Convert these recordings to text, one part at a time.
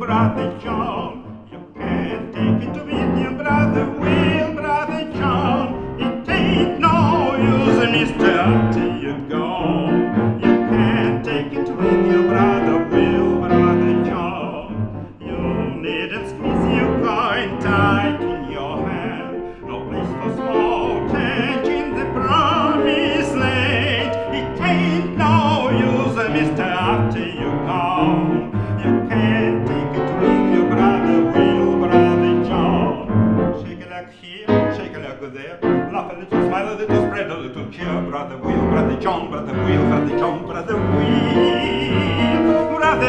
brother John. You can't take it with you, brother Will, brother John. It ain't no use, mister, after you're gone. You can't take it with you, brother Will, brother John. You needn't squeeze your coin tight in your hand. No place for small change in the promised land. It ain't no use, mister, after you're gone. You can't take it with you, brother Will, brother John. Shake a leg here, shake a leg there. Laugh a little, smile a little, spread a little cheer. Brother Will, brother John, brother Will, brother John, brother Will, brother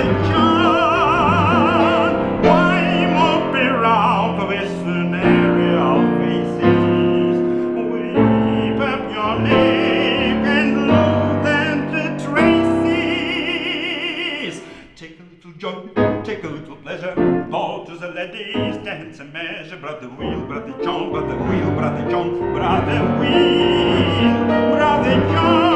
John. Why mope around with scenario faces? Whip up your neck and loosen the traces. Take a little joy, take a little pleasure. Go to the ladies, dance and measure. Brother Will, brother John, brother Will, brother John, brother Will, brother John.